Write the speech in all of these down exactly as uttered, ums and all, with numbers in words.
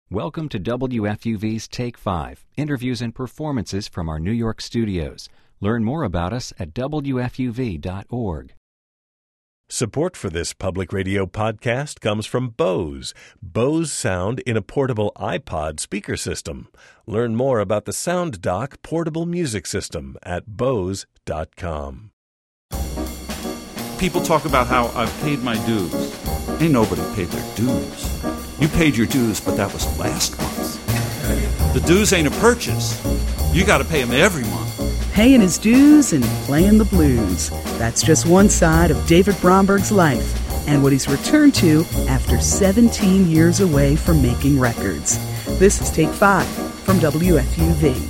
Welcome to W F U V's Take five, interviews and performances from our New York studios. Learn more about us at W F U V dot org. Support for this public radio podcast comes from Bose. Bose sound in a portable iPod speaker system. Learn more about the Sound Dock portable music system at Bose dot com. People talk about how I've paid my dues. Ain't nobody paid their dues. You paid your dues, but that was last month. The dues ain't a purchase. You got to pay them every month. Paying his dues and playing the blues. That's just one side of David Bromberg's life and what he's returned to after seventeen years away from making records. This is Take five from W F U V.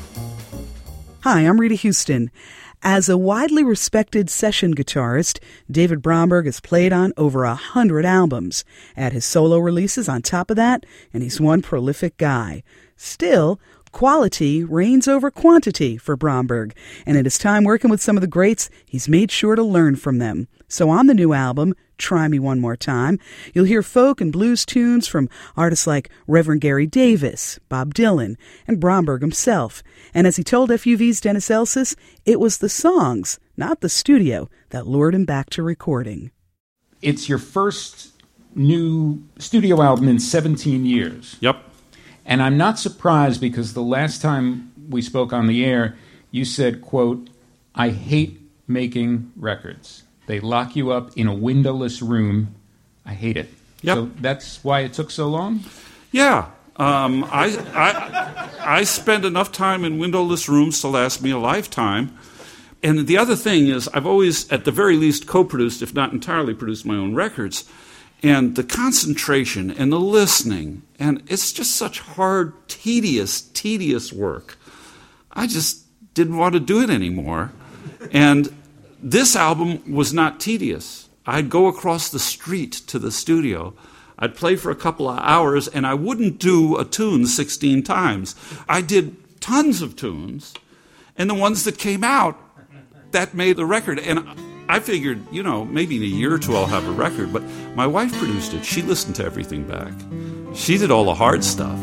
Hi, I'm Rita Houston. As a widely respected session guitarist, David Bromberg has played on over a hundred albums. Add his solo releases on top of that, and he's one prolific guy. Still, quality reigns over quantity for Bromberg, and at his time working with some of the greats, he's made sure to learn from them. So on the new album, Try Me One More Time, you'll hear folk and blues tunes from artists like Reverend Gary Davis, Bob Dylan, and Bromberg himself. And as he told F U V's Dennis Elsas, it was the songs, not the studio, that lured him back to recording. It's your first new studio album in seventeen years. Yep. And I'm not surprised because the last time we spoke on the air, you said, quote, "I hate making records. They lock you up in a windowless room. I hate it." Yep. So that's why it took so long? Yeah. Um, I, I, I spend enough time in windowless rooms to last me a lifetime. And the other thing is I've always, at the very least, co-produced, if not entirely produced my own records. And the concentration and the listening, and it's just such hard, tedious, tedious work. I just didn't want to do it anymore. And this album was not tedious. I'd go across the street to the studio. I'd play for a couple of hours, and I wouldn't do a tune sixteen times. I did tons of tunes, and the ones that came out, that made the record. And I figured, you know, maybe in a year or two I'll have a record, but my wife produced it. She listened to everything back. She did all the hard stuff.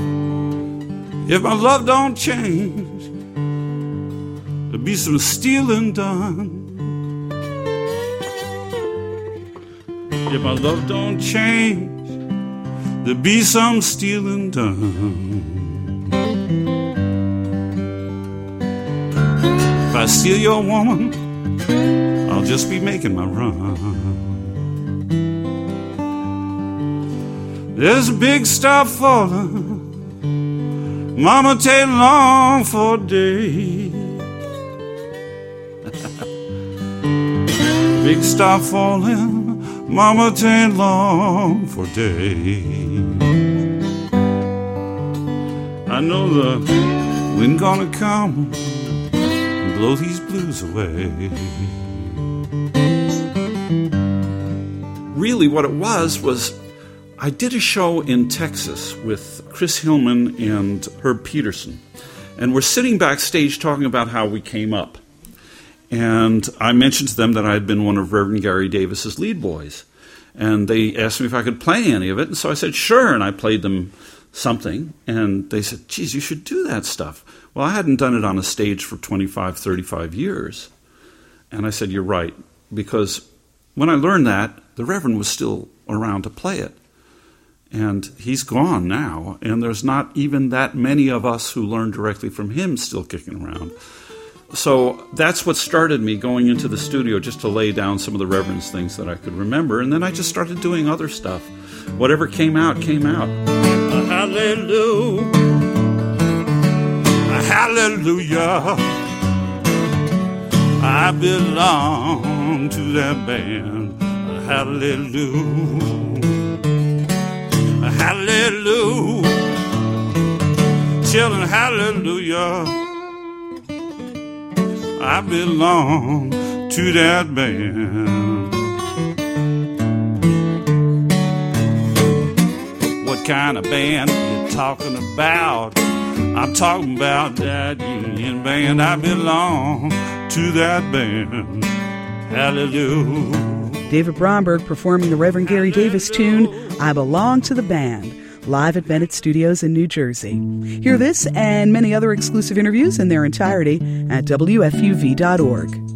If my love don't change, there'll be some stealing done. If my love don't change, there'll be some stealing done. If I steal your woman, I'll just be making my run. There's a big star falling, mama, take long for a day. Big star falling, mama, take long for a day. I know the wind gonna come and blow these blues away. Really what it was was I did a show in Texas with Chris Hillman and Herb Peterson, and we're sitting backstage talking about how we came up. And I mentioned to them that I had been one of Reverend Gary Davis's lead boys, and they asked me if I could play any of it, and so I said sure, and I played them something, and they said, geez, you should do that stuff. Well, I hadn't done it on a stage for twenty-five, thirty-five years, and I said, you're right, because when I learned that, the Reverend was still around to play it. And he's gone now, and there's not even that many of us who learned directly from him still kicking around. So that's what started me going into the studio, just to lay down some of the Reverend's things that I could remember, and then I just started doing other stuff. Whatever came out, came out. Hallelujah, hallelujah, I belong to that band. Hallelujah, hallelujah, children, hallelujah, I belong to that band. What kind of band you talking about? I'm talking about that Union band. I belong to that band. Hallelujah. David Bromberg performing the Reverend Gary Davis tune, I Belong to the Band. live at Bennett Studios in New Jersey. Hear this and many other exclusive interviews in their entirety at W F U V dot org.